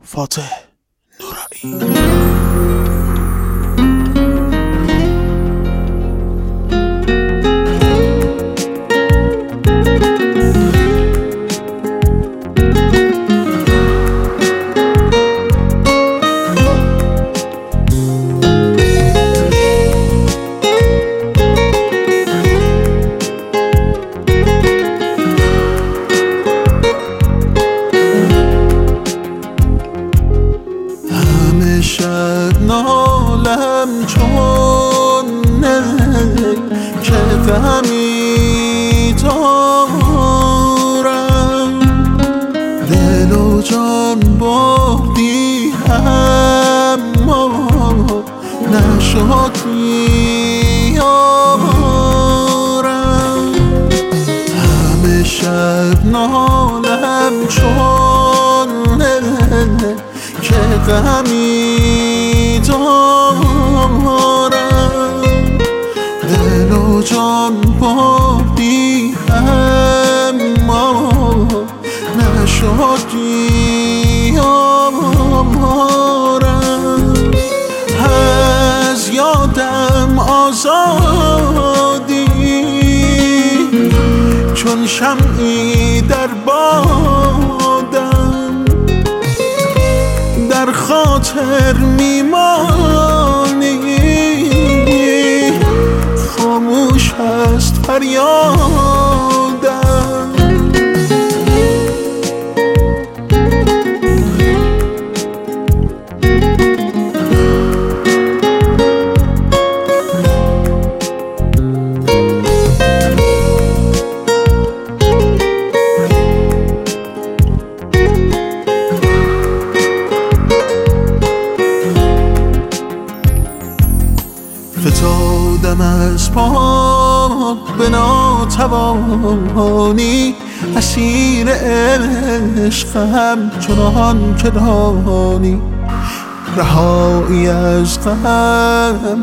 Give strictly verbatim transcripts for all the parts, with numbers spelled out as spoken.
فاتح نورایی. شب نالم چون نه که غمی دارم، دل و جان بردی اما نشد میارم. همه شب نالم چون نه که غمی دارم، دل و جان بردی اما نشد یارم. از یادم آزادی چون شمعی در بادم، در خاطر میمانی خاموش هست فریادم. فتادم از پا به ناتوانی، اسیر عشقم چنان که دانی. رهایی از غم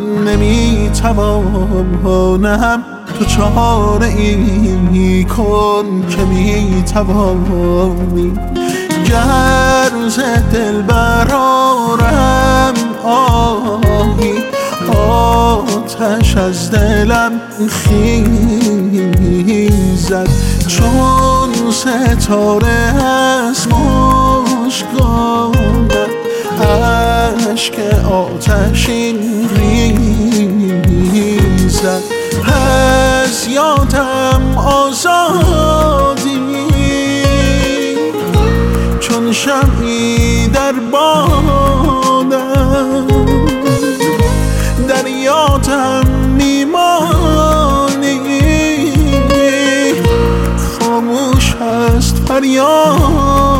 نمیتوانم، تو چاره ای کن که میتوانی. گر ز دل برآرم آهی، آتش از دلم خیزد چون ستاره از مژگانم. اشک آتشین ریزد، از یادم آزادی چون شمعی در بادم، در یادم میمانی خاموش هست فریاد.